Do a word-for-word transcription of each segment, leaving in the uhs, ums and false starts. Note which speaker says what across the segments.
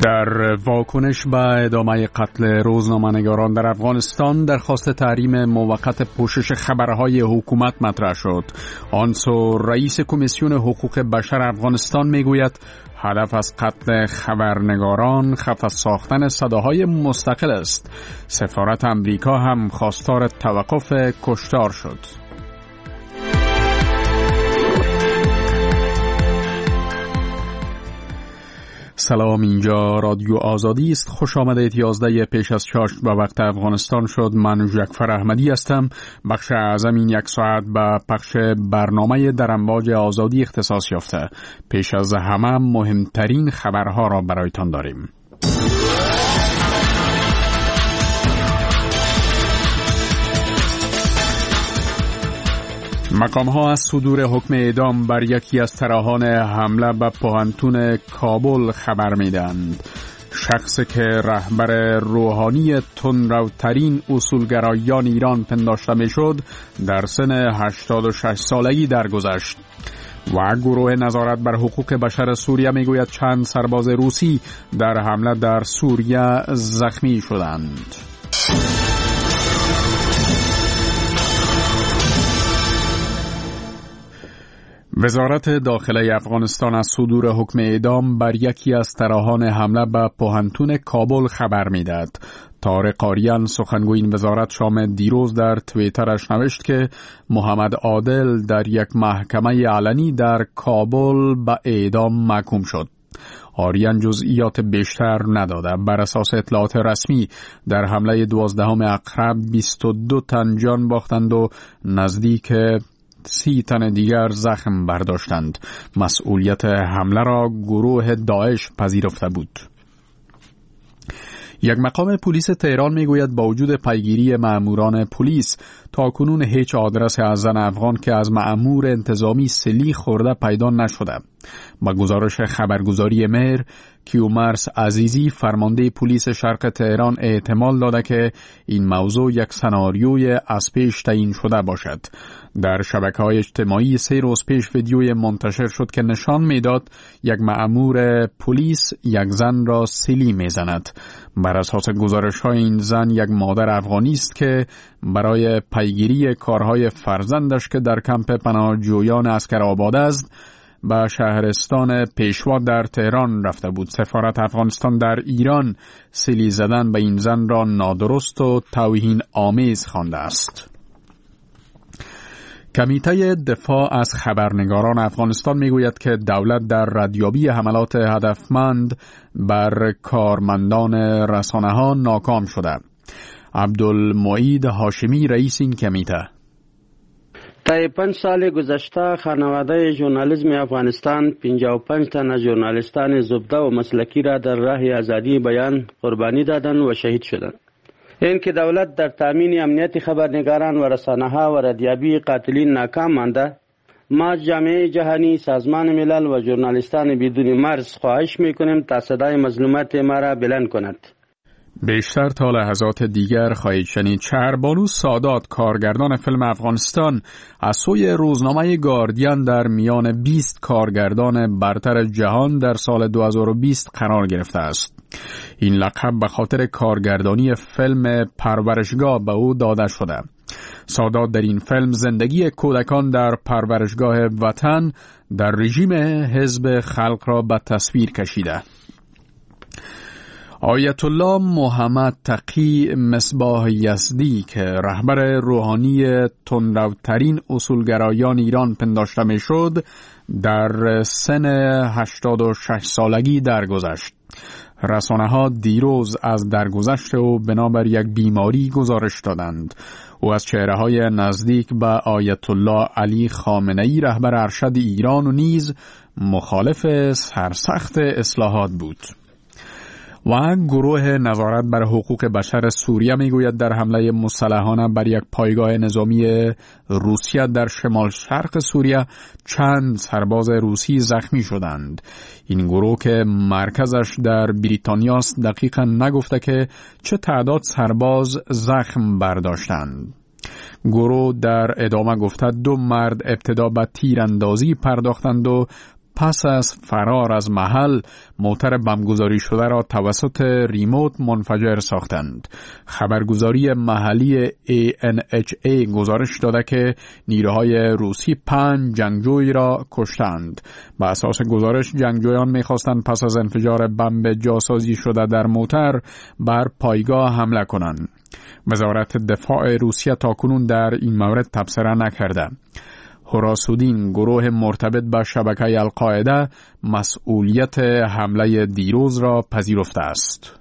Speaker 1: در واکنش به ادامه قتل روزنامه‌نگاران در افغانستان درخواست تحریم موقت پوشش خبرهای حکومت مطرح شد. آن سو رئیس کمیسیون حقوق بشر افغانستان میگوید هدف از قتل خبرنگاران خفه ساختن صداهای مستقل است. سفارت امریکا هم خواستار توقف کشتار شد. سلام، اینجا رادیو آزادی است. خوش آمدید. یازده پیش از چاشت به وقت افغانستان شد. من جعفر احمدی هستم. بخش اعظم این یک ساعت به پخش برنامه در امواج آزادی اختصاص یافته. پیش از همه مهمترین خبرها را برایتان داریم. مقام‌ها از صدور حکم اعدام بر یکی از طراحان حمله به پوهنتون کابل خبر می‌دهند. شخصی که رهبر روحانی تندروترین اصولگرایان ایران پنداشته می‌شد در سن هشتاد و شش سالگی درگذشت. و گروه نظارت بر حقوق بشر سوریه می‌گوید چند سرباز روسی در حمله در سوریه زخمی شدند. وزارت داخله افغانستان از صدور حکم اعدام بر یکی از طراحان حمله به پوهنتون کابل خبر می‌دهد. طارق آریان سخنگوی این وزارت شام دیروز در توییترش نوشت که محمد عادل در یک محکمه علنی در کابل به اعدام محکوم شد. آریان جزئیات بیشتر نداده. بر اساس اطلاعات رسمی در حمله دوازدهم اقرب بیست و دو تن جان باختند و نزدیک سی تن دیگر زخم برداشتند. مسئولیت حمله را گروه داعش پذیرفته بود. یک مقام پلیس تهران میگوید با وجود پیگیری مأموران پلیس تاکنون هیچ آدرس از زن افغان که از مأمور انتظامی سلی خورده پیدا نشده. با گزارش خبرگزاری مهر، کیومرث عزیزی فرمانده پلیس شرق تهران احتمال داده که این موضوع یک سناریوی از پیش تعیین شده باشد. در شبکه‌های اجتماعی سه روز پیش ویدیوی منتشر شد که نشان میداد یک مأمور پلیس یک زن را سیلی میزند. بر اساس گزارش‌های این زن یک مادر افغانی است که برای پیگیری کارهای فرزندش که در کمپ پناهجویان اسکرآباد است به شهرستان پیشوا در تهران رفته بود. سفارت افغانستان در ایران سیلی زدن به این زن را نادرست و توهین آمیز خوانده است. کمیته دفاع از خبرنگاران افغانستان میگوید که دولت در ردیابی حملات هدفمند بر کارمندان رسانه‌ها ناکام شده. عبدالمعید هاشمی رئیس این کمیته:
Speaker 2: طی پنج سال گذشته خانواده ژورنالیسم افغانستان پنجاه و پنج تن ژورنالیستان زبده و مسلکی را در راه آزادی بیان قربانی دادند و شهید شدند. این که دولت در تامین امنیت خبرنگاران و رسانه‌ها و ردیابی قاتلین ناکام مانده، ما جامعه جهانی، سازمان ملل و ژورنالیستان بدون مرز خواهش می‌کنیم تا صدای مظلومات ما را بلند کند.
Speaker 1: بیشتر تا لحظات دیگر خواهید شنید. شهربانو سادات، کارگردان فیلم افغانستان، از سوی روزنامه گاردین در میان بیست کارگردان برتر جهان در سال دو هزار و بیست قرار گرفته است. این لقب به خاطر کارگردانی فیلم پرورشگاه به او داده شده. سادات در این فیلم زندگی کودکان در پرورشگاه وطن در رژیم حزب خلق را به تصویر کشیده. آیت الله محمد تقی مصباح یزدی که رهبر روحانی تندروترین اصولگرایان ایران پنداشته میشد در سن هشتاد و شش سالگی درگذشت. رسانه‌ها دیروز از درگذشت او بنابر یک بیماری گزارش دادند. او از چهره‌های نزدیک به آیت الله علی خامنه‌ای رهبر ارشد ایران و نیز مخالف سرسخت اصلاحات بود. و گروه نظارت بر حقوق بشر سوریه میگوید در حمله مسلحانه بر یک پایگاه نظامی روسیه در شمال شرق سوریه چند سرباز روسی زخمی شدند. این گروه که مرکزش در بریتانیا است دقیقاً نگفته که چه تعداد سرباز زخم برداشتند. گروه در ادامه گفته دو مرد ابتدا به تیراندازی پرداختند و پس از فرار از محل موتر بمبگذاری شده را توسط ریموت منفجر ساختند. خبرگزاری محلی ای ان اچ ای گزارش داده که نیروهای روسی پنج جنگجوی را کشتند. بر اساس گزارش جنگجویان می‌خواستند پس از انفجار بمب جاسازی شده در موتر بر پایگاه حمله کنند. وزارت دفاع روسیه تاکنون در این مورد تبصره نکرده. هراسودین، گروه مرتبط با شبکه القاعده، مسئولیت حمله دیروز را پذیرفته است.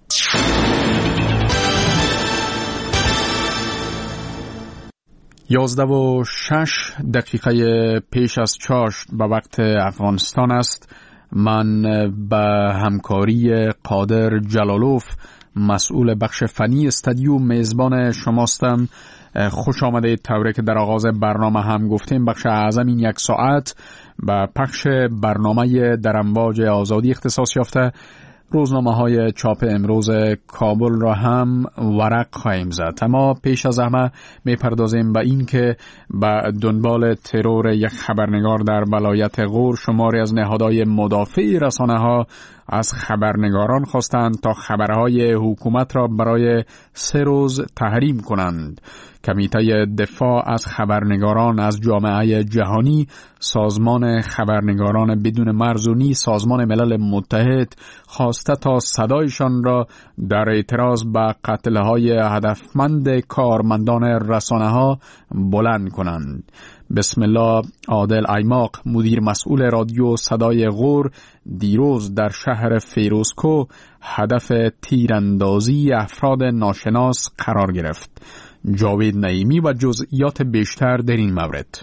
Speaker 1: یازده و شش دقیقه پیش از چاشت به وقت افغانستان است. من به همکاری قادر جلالوف مسئول بخش فنی استودیو میزبان شماستم. خوش آمده. طوری که در آغاز برنامه هم گفتیم بخش اعظم این یک ساعت به پخش برنامه در امواج آزادی اختصاص یافته. روزنامه های چاپ امروز کابل را هم ورق خواهیم زد. اما پیش از همه می پردازیم به این که به دنبال ترور یک خبرنگار در ولایت غور شماری از نهادهای مدافع رسانه ها از خبرنگاران خواستند تا خبرهای حکومت را برای سه روز تحریم کنند. کمیته دفاع از خبرنگاران از جامعه جهانی، سازمان خبرنگاران بدون مرزونی، سازمان ملل متحد خواسته تا صدایشان را در اعتراض به قتل‌های هدفمند کارمندان رسانه‌ها بلند کنند. بسم الله عادل ایماق، مدیر مسئول رادیو صدای غور، دیروز در شهر فیروزکو هدف تیراندازی افراد ناشناس قرار گرفت. جاوید نعیمی و جزئیات بیشتر در این مورد.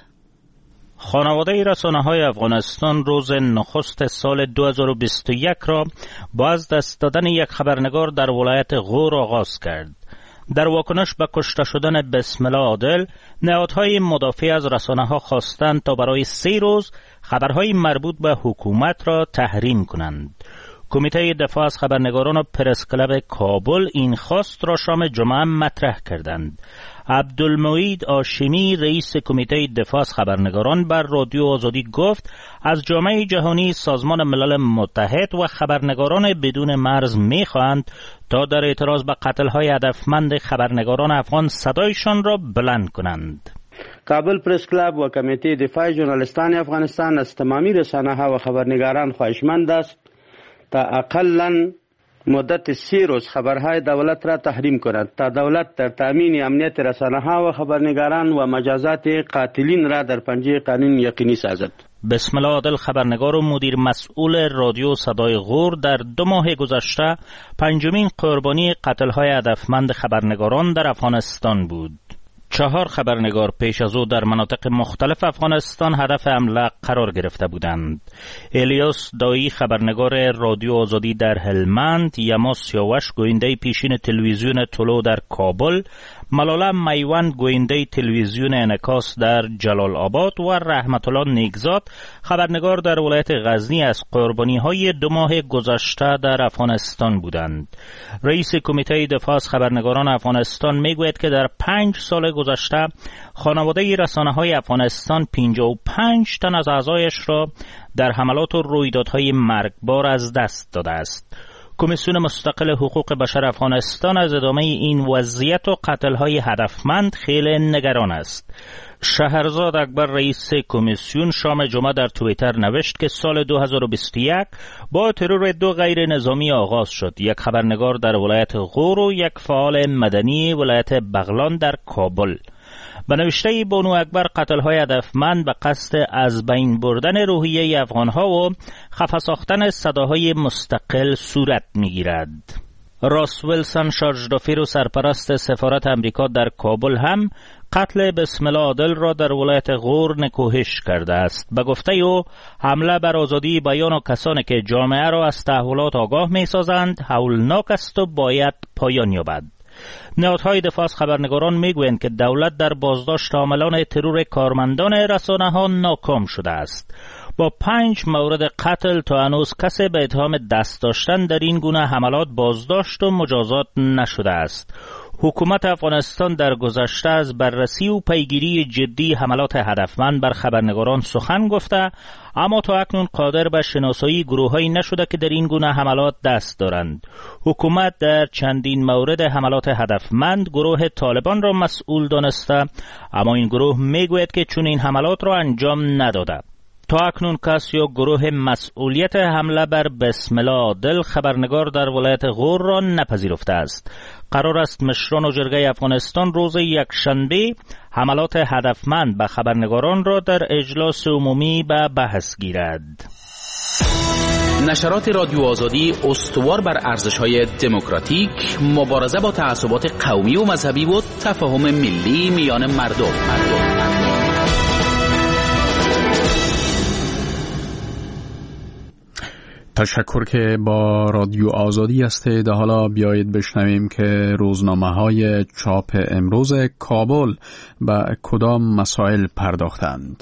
Speaker 3: خانواده رسانه‌های افغانستان روز نخست سال دو هزار و بیست و یک را با از دست دادن یک خبرنگار در ولایت غور آغاز کرد. در واکنش به کشته شدن بسم الله عادل، نهادهای مدافع از رسانه‌ها خواستند تا برای سه روز خبرهای مربوط به حکومت را تحریم کنند. کمیته دفاع از خبرنگاران و پرس کلب کابل این خواست را شام جمعه مطرح کردند. عبدالمعید هاشمی، رئیس کمیته دفاع از خبرنگاران، بر رادیو آزادی گفت از جامعه جهانی، سازمان ملل متحد و خبرنگاران بدون مرز می‌خواهند تا در اعتراض به قتل‌های هدفمند خبرنگاران افغان صدایشان را بلند کنند.
Speaker 2: کابل پرس کلاب و کمیته دفاع ژورنالیستان افغانستان از تمامی رسانه‌ها و خبرنگاران خواهشمند است تا اقلاً مدت سی روز خبرهای دولت را تحریم کند تا دولت در تامین امنیت رسانه‌ها و خبرنگاران و مجازات قاتلین را در پنجه قانون یقینی سازد.
Speaker 3: بسم الله عادل، خبرنگار و مدیر مسئول رادیو صدای غور، در دو ماه گذشته پنجمین قربانی قتل‌های هدفمند خبرنگاران در افغانستان بود. چهار خبرنگار پیش از او در مناطق مختلف افغانستان هدف حمله قرار گرفته بودند. الیاس دایی، خبرنگار رادیو آزادی در هلمند، یما سیاوش، گوینده پیشین تلویزیون طلوع در کابل، ملاله میوند، گوینده تلویزیون انعکاس در جلال آباد و رحمت الله نیکزاد، خبرنگار در ولایت غزنی، از قربانی‌های دو ماه گذشته در افغانستان بودند. رئیس کمیته دفاع از خبرنگاران افغانستان میگوید که در پنج سال گذشته خانواده رسانه‌های افغانستان پنجاه و پنج تن از اعضایش را در حملات و رویدادهای مرگبار از دست داده است. کمیسیون مستقل حقوق بشر افغانستان از ادامه این وضعیت و قتل‌های هدفمند خیلی نگران است. شهرزاد اکبر، رئیس کمیسیون، شام جمعه در توییتر نوشت که سال دو هزار و بیست و یک با ترور دو غیر نظامی آغاز شد، یک خبرنگار در ولایت غور و یک فعال مدنی ولایت بغلان در کابل. به نوشته بانو اکبر، قتل‌های هدفمند به قصد از بین بردن روحیه افغان‌ها و خفه ساختن صداهای مستقل صورت می‌گیرد. راس ویلسون، شارژدافیر و سرپرست سفارت امریکا در کابل، هم قتل بسم الله عادل را در ولایت غور نکوهش کرده است. به گفته او، حمله بر آزادی بیان و کسانی که جامعه را از تحولات آگاه می‌سازند هولناک است و باید پایان یابد. نهادهای دفاع از خبرنگاران میگویند که دولت در بازداشت عاملان ترور کارمندان رسانه‌ها ناکام شده است. با پنج مورد قتل تا هنوز کسی به اتهام دست داشتن در این گونه حملات بازداشت و مجازات نشده است. حکومت افغانستان در گذشته از بررسی و پیگیری جدی حملات هدفمند بر خبرنگاران سخن گفته، اما تا اکنون قادر به شناسایی گروه‌هایی نشده که در این گونه حملات دست دارند. حکومت در چندین مورد حملات هدفمند گروه طالبان را مسئول دانسته، اما این گروه میگوید که چون این حملات را انجام نداده. تا اکنون کس یا گروه مسئولیت حمله بر بسم الله عادل خبرنگار در ولایت غور را نپذیرفته است. قرار است مشران و جرگه افغانستان روز یکشنبه حملات هدفمند به خبرنگاران را در اجلاس عمومی به بحث گیرد.
Speaker 4: نشرات رادیو آزادی استوار بر ارزش‌های دموکراتیک، مبارزه با تعصبات قومی و مذهبی و تفاهم ملی میان مردم. مردم.
Speaker 1: تشکر که با رادیو آزادی هستید. حالا بیایید بشنویم که روزنامه‌های چاپ امروز کابل به کدام مسائل پرداختند.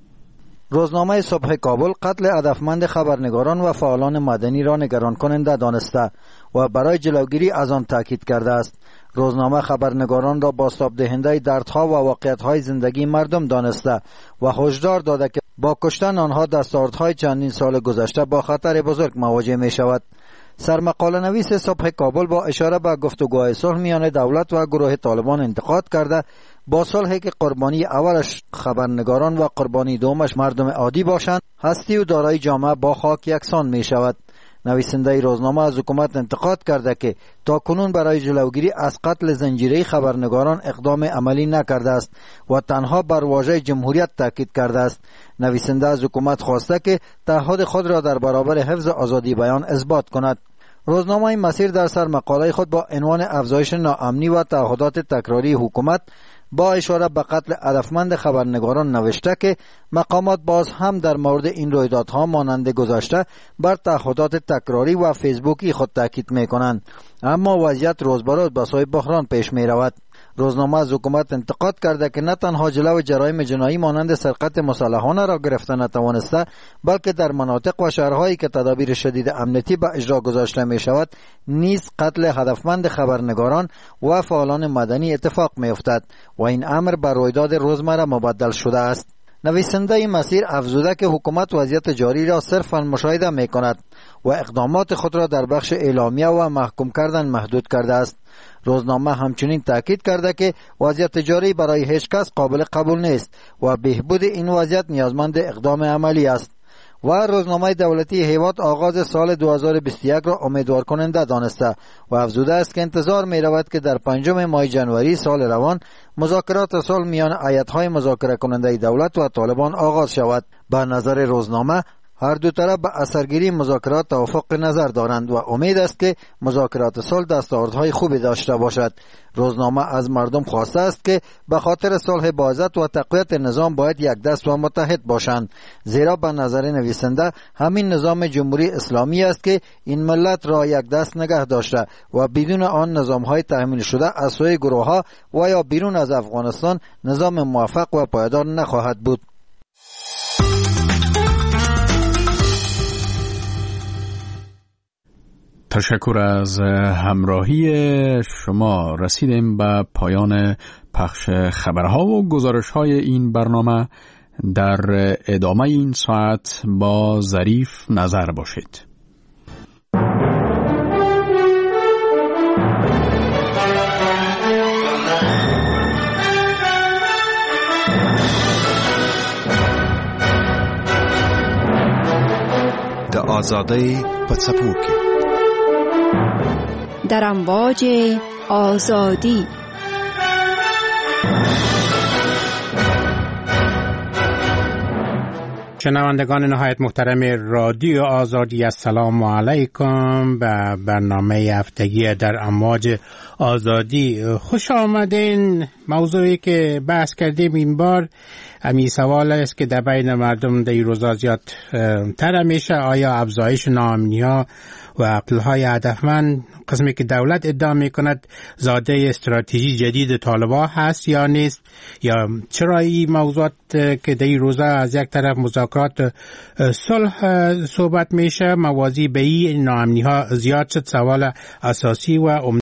Speaker 5: روزنامه صبح کابل قتل هدفمند خبرنگاران و فعالان مدنی را نگران کننده دانسته و برای جلوگیری از آن تاکید کرده است. روزنامه خبرنگاران را بازتاب دهنده دردها و واقعیت‌های زندگی مردم دانسته و هشدار داده که با کشتن آنها دستاوردهای چندین سال گذشته با خطر بزرگ مواجه می شود. سرمقاله نویس صبح کابل با اشاره به گفتگوهای صلح میان دولت و گروه طالبان انتقاد کرده با صلحی که قربانی اولش خبرنگاران و قربانی دومش مردم عادی باشند، هستی و دارایی جامعه با خاک یکسان می شود. نویسنده روزنامه از حکومت انتقاد کرده که تا کنون برای جلوگیری از قتل زنجیره خبرنگاران اقدام عملی نکرده است و تنها بر واژه جمهوریت تاکید کرده است. نویسنده از حکومت خواسته که تعهد خود را در برابر حفظ آزادی بیان اثبات کند. روزنامه مسیر در سر مقاله خود با عنوان افزایش ناامنی و تعهدات تکراری حکومت با اشاره به قتل هدفمند خبرنگاران نوشته که مقامات باز هم در مورد این رویدادها مانند گذشته بر تعهدات تکراری و فیسبوکی خود تاکید می‌کنند، اما وضعیت روز به روز به سوی بحران پیش می‌رود. روزنامه از حکومت انتقاد کرده که نه تنها جلو جرایم جنایی مانند سرقت مسلحانه را گرفته نتوانسته، بلکه در مناطق و شهرهایی که تدابیر شدید امنیتی به اجرا گذاشته می شود نیز قتل هدفمند خبرنگاران و فعالان مدنی اتفاق می افتد و این امر بر رویداد روزمره مبدل شده است. نویسنده مسیر افزوده که حکومت وضعیت جاری را صرفاً مشاهده می کند و اقدامات خود را در بخش اعلامیه و محکوم کردن محدود کرده است. روزنامه همچنین تاکید کرده که وضعیت جاری برای هیچ کس قابل قبول نیست و بهبود این وضعیت نیازمند اقدام عملی است. و روزنامه دولتی هیواد آغاز سال دو هزار و بیست و یک را امیدوار کننده دانسته و افزوده است که انتظار می رود که در پنجم ماه جنوری سال روان مذاکرات صلح میان هیئت‌های مذاکره کننده دولت و طالبان آغاز شود. به نظر روزنامه هر دو طرف به اثرگیری مذاکرات توافق نظر دارند و امید است که مذاکرات صلح دستاوردهای خوبی داشته باشد. روزنامه از مردم خواسته است که به خاطر صلح با عزت و تقویت نظام باید یک دست و متحد باشند، زیرا به نظر نویسنده همین نظام جمهوری اسلامی است که این ملت را یک دست نگه داشته و بدون آن نظامهای تحمیل شده از سوی گروه‌ها و یا بیرون از افغانستان نظام موفق و پایدار نخواهد بود.
Speaker 1: تشکر از همراهی شما. رسیدیم به پایان پخش خبرها و گزارش‌های این برنامه. در ادامه این ساعت با ظریف نظر باشید.
Speaker 6: د آزادۍ په څپو کې
Speaker 7: در امواج آزادی.
Speaker 8: شنوندگان نهایت محترم رادیو آزادی، السلام علیکم به برنامه هفتگی در امواج آزادی خوش آمدین. موضوعی که بحث کردیم این بار امی سوال است که در بین مردم در این روزا زیاد تر میشه: آیا افزایش ناامنی‌ها و قتل‌های هدفمند قسمی که دولت ادعا میکند زاده استراتژی جدید طالبان هست یا نیست؟ یا چرا این موضوعات که در این روزا از یک طرف مذاکرات صلح صحبت میشه موازی به این ناامنی‌ها زیاد شد؟ سوال اساسی و